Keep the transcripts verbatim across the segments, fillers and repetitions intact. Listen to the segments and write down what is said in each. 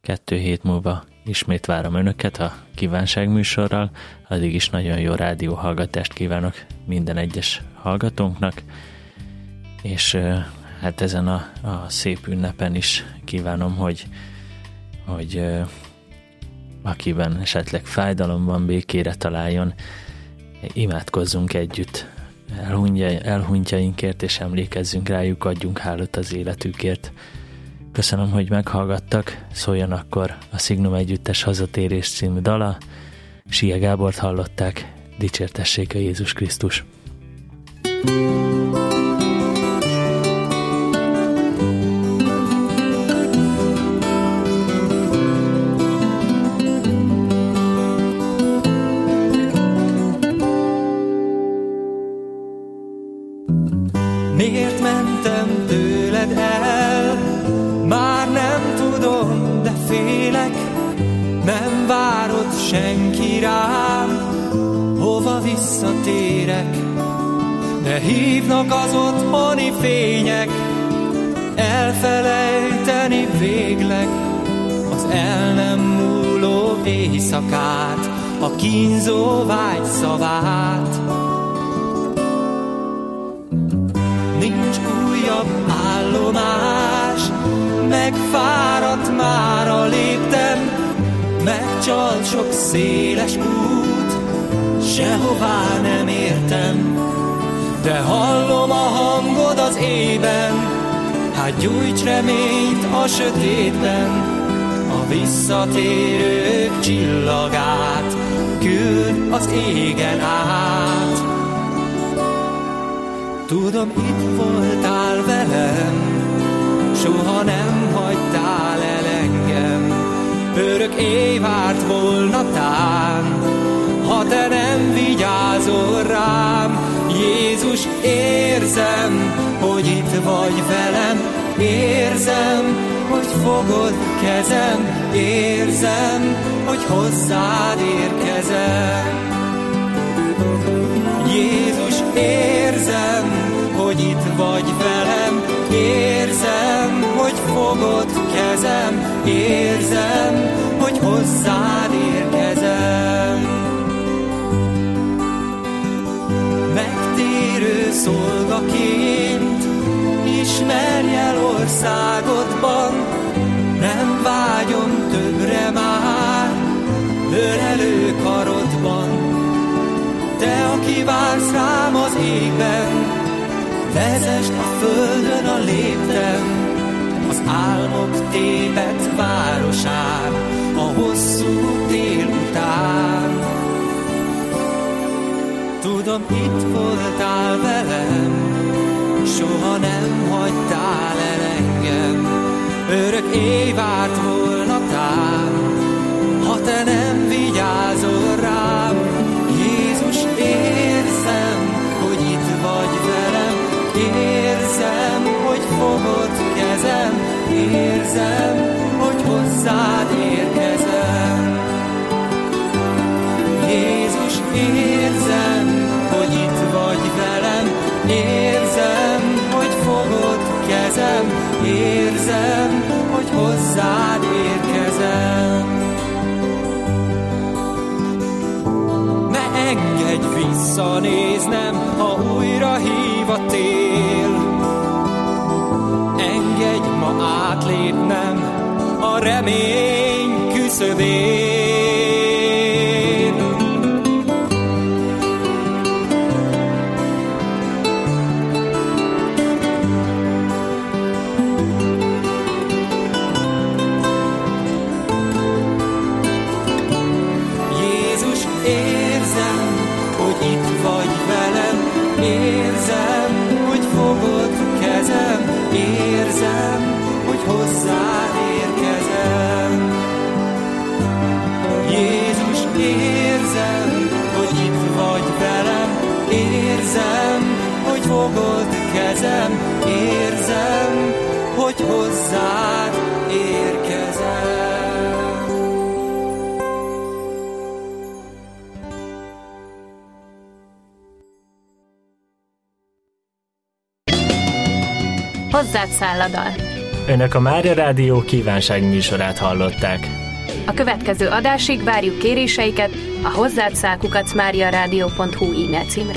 kettő hét múlva ismét várom önöket a kívánság műsorral, addig is nagyon jó rádióhallgatást kívánok minden egyes hallgatónknak, és hát ezen a, a szép ünnepen is kívánom, hogy, hogy akiben esetleg fájdalom van, békére találjon, imádkozzunk együtt elhunytjainkért, és emlékezzünk rájuk, adjunk hálót az életükért. Köszönöm, hogy meghallgattak, szóljon akkor a Szignum Együttes Hazatérés című dala. Sia Gábort hallották, dicsértessék a Jézus Krisztus! Miért mentem tőled el? Már nem tudom, de félek, nem várod senki rám, hova visszatérek. De hívnak az otthoni fények, elfelejteni végleg az el nem múló éjszakát, a kínzó vágy szavát. Nincs újabb állomás, megfáradt már a léptem, megcsalt sok széles út, sehová nem értem. De hallom a hangod az ében, hát gyújts reményt a sötétben, a visszatérők csillagát küld az égen át. Tudom, itt voltál velem, soha nem hagytál el engem, örök éj várt volna tán, ha te nem vigyázol rám. Jézus, érzem, hogy itt vagy velem, érzem, hogy fogod kezem, érzem, hogy hozzád érkezem. Jézus, érzem, hogy itt vagy velem, érzem, hogy fogod kezem, érzem, hogy hozzád érkezem. Megtérő szolgaként ismerj el országodban, nem vágyom többre már, ölelő karodban. Te, aki vársz rám az égben, vezesd a földön a léptem, az álmok tépett városán, a hosszú tél után. Tudom, itt voltál velem, soha nem hagytál el engem, örök éj várt volna tán, ha te nem vigyázol rám. Jézus, érzem, hogy itt vagy velem, érzem, hogy fogod kezem, érzem, hogy hozzád érkezem. Jézus, érzem, hogy itt vagy velem, érzem, hogy fogod kezem, érzem, hogy hozzád érkezem. Ne engedj visszanéznem, ha újra hív a tél, engedj ma átlépnem a remény küszöbén. Jézus, érzem, hogy itt vagy velem, érzem, hogy fogod kezem, érzem, hogy hozzád érkezem. Jézus, érzem, hogy itt vagy velem, érzem, hogy fogod kezem, érzem, hogy hozzád érkezem. Hozzád száll a dal. Önök a Mária Rádió kívánság műsorát hallották. A következő adásig várjuk kéréseiket a hozzád szál kukac máriarádió pont hu e-mail címre.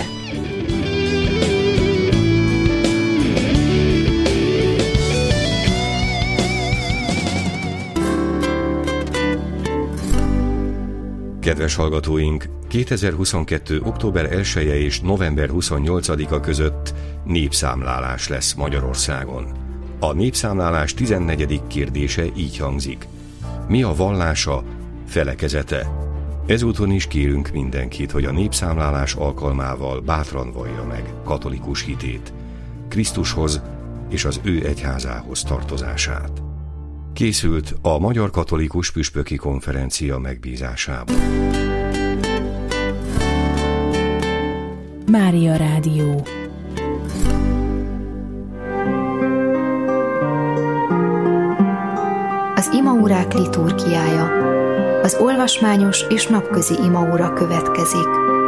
Kedves hallgatóink, kétezer-huszonkettő. október elseje és november huszonnyolcadika között népszámlálás lesz Magyarországon. A népszámlálás tizennegyedik kérdése így hangzik: mi a vallása, felekezete? Ezúton is kérünk mindenkit, hogy a népszámlálás alkalmával bátran vallja meg katolikus hitét, Krisztushoz és az ő egyházához tartozását. Készült a Magyar Katolikus Püspöki Konferencia megbízásából. Mária Rádió. Az imaórák liturgiája. Az olvasmányos és napközi imaóra következik.